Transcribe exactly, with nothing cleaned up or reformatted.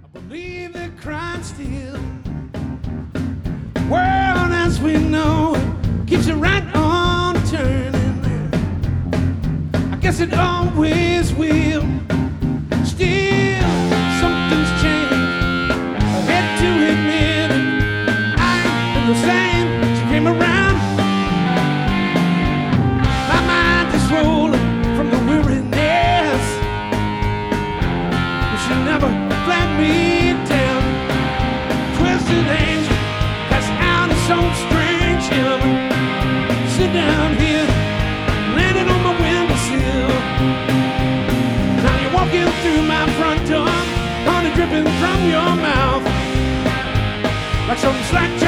Believe that crime still, world as we know it, keeps it right on turning. I guess it always will. Still, something's changed. I had to admit it. I ain't been the same since you came around. My mind is rolling from the weariness. You should never let me down. Twisted angel, that's out of so strange. Heaven, sit down here, landing on my windowsill. Now you're walking through my front door, honey dripping from your mouth, like some slack.